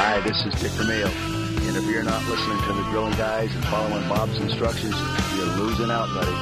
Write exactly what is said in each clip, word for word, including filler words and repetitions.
Hi, this is Dick Vermeil, and if you're not listening to the Grilling Guys and following Bob's instructions, you're losing out, buddy.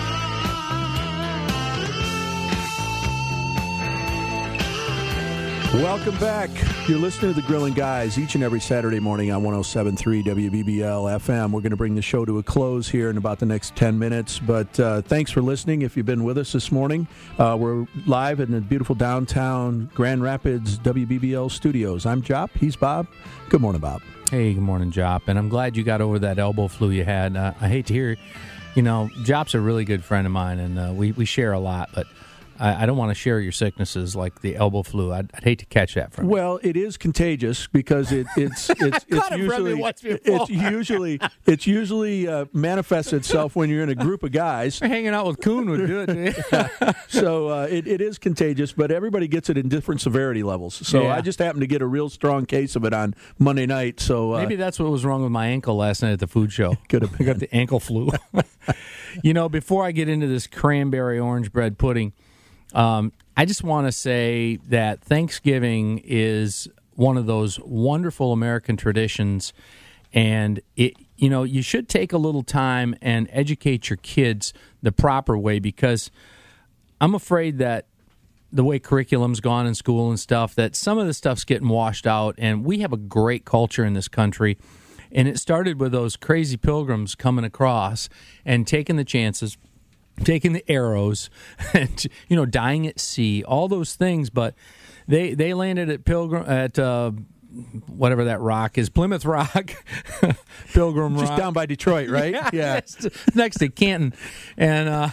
Welcome back. You're listening to the Grilling Guys each and every Saturday morning on one oh seven point three W B B L F M. We're going to bring the show to a close here in about the next ten minutes, but uh, thanks for listening if you've been with us this morning. Uh, we're live in the beautiful downtown Grand Rapids W B B L studios. I'm Jop. He's Bob. Good morning, Bob. Hey, good morning, Jop. And I'm glad you got over that elbow flu you had. Uh, I hate to hear, you know, Jop's a really good friend of mine, and uh, we, we share a lot, but I don't want to share your sicknesses like the elbow flu. I'd, I'd hate to catch that from you. Well, it is contagious because it, it's it's it's usually it's usually it's usually uh, manifests itself when you're in a group of guys. Hanging out with Coon would do it. yeah. So uh, it it is contagious, but everybody gets it in different severity levels. So yeah. I just happened to get a real strong case of it on Monday night. So uh, maybe that's what was wrong with my ankle last night at the food show. Could have been. I got the ankle flu. You know, before I get into this cranberry orange bread pudding. Um, I just want to say that Thanksgiving is one of those wonderful American traditions, and it, you know, you should take a little time and educate your kids the proper way, because I'm afraid that the way curriculum's gone in school and stuff, that some of the stuff's getting washed out, and we have a great culture in this country, and it started with those crazy pilgrims coming across and taking the chances, taking the arrows, and, you know, dying at sea, all those things. But they they landed at Pilgrim at uh, whatever that rock is, Plymouth Rock, Pilgrim Rock, just down by Detroit, right? yeah, yeah. Next, next to Canton, and uh,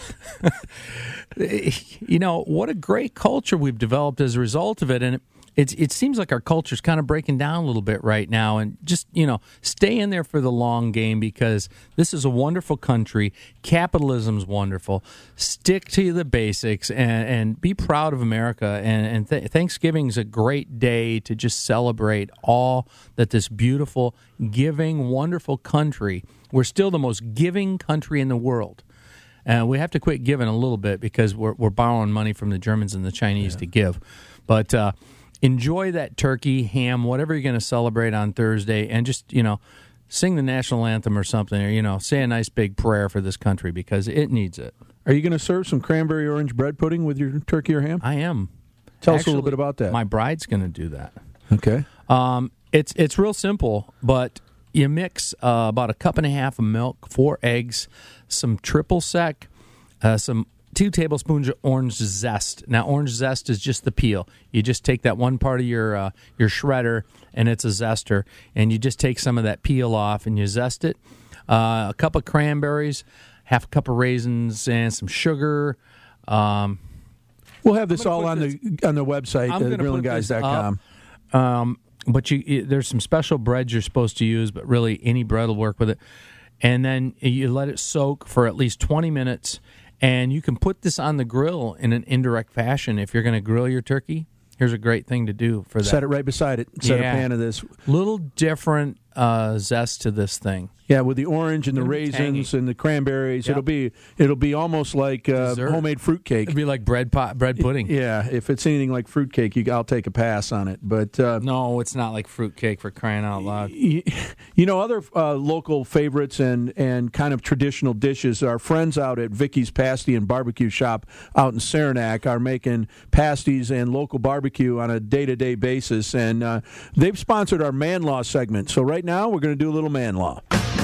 you know, what a great culture we've developed as a result of it, and. It, It's, it seems like our culture's kind of breaking down a little bit right now, and just, you know, stay in there for the long game, because this is a wonderful country. Capitalism's wonderful. Stick to the basics and, and be proud of America. And, and th- Thanksgiving's a great day to just celebrate all that this beautiful, giving, wonderful country. We're still the most giving country in the world. And uh, we have to quit giving a little bit, because we're, we're borrowing money from the Germans and the Chinese yeah. to give. But, uh, enjoy that turkey, ham, whatever you're going to celebrate on Thursday, and just, you know, sing the national anthem or something, or, you know, say a nice big prayer for this country, because it needs it. Are you going to serve some cranberry orange bread pudding with your turkey or ham? I am. Tell Actually, us a little bit about that. My bride's going to do that. Okay. Um, it's it's real simple, but you mix uh, about a cup and a half of milk, four eggs, some triple sec, uh, some two tablespoons of orange zest. Now, orange zest is just the peel. You just take that one part of your uh, your shredder, and it's a zester, and you just take some of that peel off, and you zest it. Uh, a cup of cranberries, half a cup of raisins, and some sugar. Um, we'll have this all on this, the on the website, uh, grilling guys dot com. Um, but you, there's some special breads you're supposed to use, but really any bread will work with it. And then you let it soak for at least twenty minutes. And you can put this on the grill in an indirect fashion. If you're going to grill your turkey, here's a great thing to do for that. Set it right beside it. Set yeah. a pan of this. Little different uh, zest to this thing. Yeah, with the orange and the raisins and the cranberries, yep. it'll be it'll be almost like uh, homemade fruitcake. It'll be like bread pot, bread pudding. Yeah, if it's anything like fruitcake, you, I'll take a pass on it. But uh, no, it's not like fruitcake, for crying out loud. You, you know, other uh, local favorites and, and kind of traditional dishes. Our friends out at Vicky's Pasty and Barbecue Shop out in Saranac are making pasties and local barbecue on a day-to-day basis, and uh, they've sponsored our Man Law segment. So right now, we're going to do a little Man Law.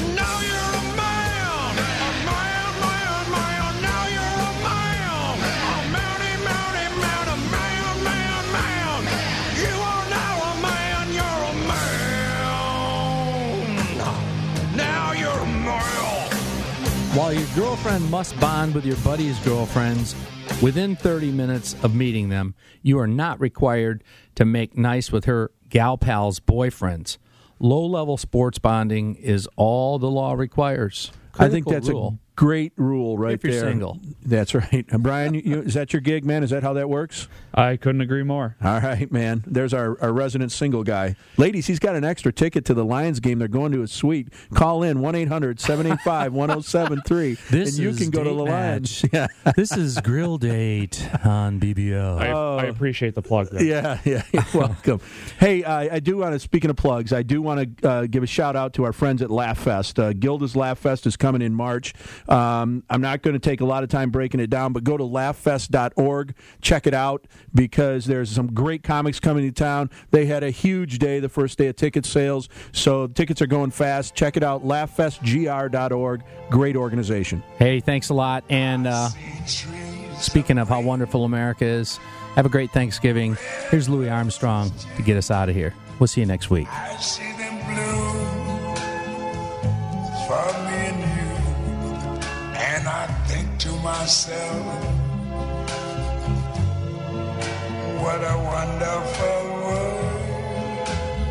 While your girlfriend must bond with your buddy's girlfriends, within thirty minutes of meeting them, you are not required to make nice with her gal pal's boyfriends. Low-level sports bonding is all the law requires. Critical I think that's rule. a great rule right if you're there. Single. That's right. Uh, Brian, you, is that your gig, man? Is that how that works? I couldn't agree more. All right, man. There's our, our resident single guy. Ladies, he's got an extra ticket to the Lions game. They're going to a suite. Call in one eight hundred seven eight five one oh seven three, This and you is can go to Date the Lions. Match. Yeah. This is Grill Date on B B O. I, Oh. I appreciate the plug there. Yeah, yeah, you're welcome. Hey, I, I do want to, speaking of plugs, I do want to uh, give a shout out to our friends at Laugh Fest. Uh, Gilda's Laugh Fest is coming in March. Um, I'm not going to take a lot of time breaking it down, but go to laugh fest dot org, check it out, because there's some great comics coming to town. They had a huge day, the first day of ticket sales, so tickets are going fast. Check it out, laugh fest g r dot org. Great organization. Hey, thanks a lot. And uh, speaking of how wonderful America is, have a great Thanksgiving. Here's Louis Armstrong to get us out of here. We'll see you next week. I see them blue for me and you, and I think to myself, what a wonderful world.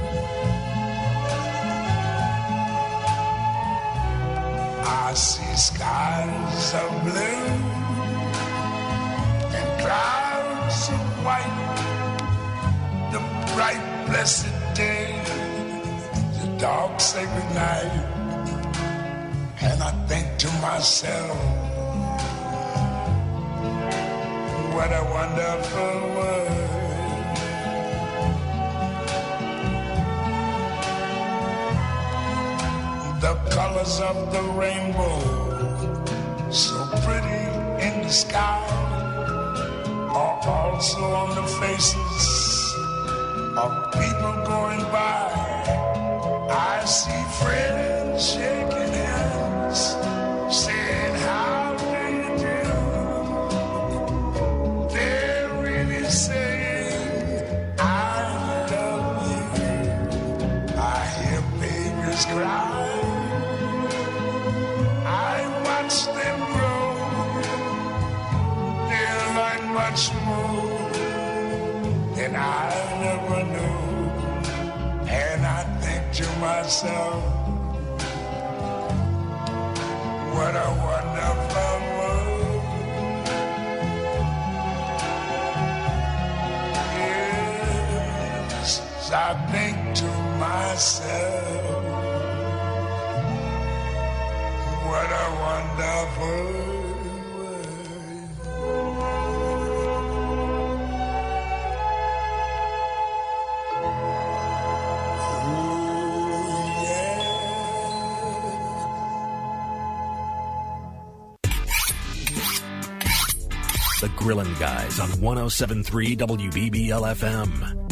I see skies of blue and clouds of white, the bright blessed day, the dark sacred night, and I think to myself, what a wonderful world. The colors of the rainbow, so pretty in the sky, are also on the faces of people going by. I see friends shaking hands, saying how do you do. They're really saying I love you. I hear babies cry, I watch them grow. They'll learn much more than I never knew, and I think to myself, what a wonderful world. Yes, I think to myself, what a wonderful world. The Grillin' Guys on one oh seven point three W B B L F M.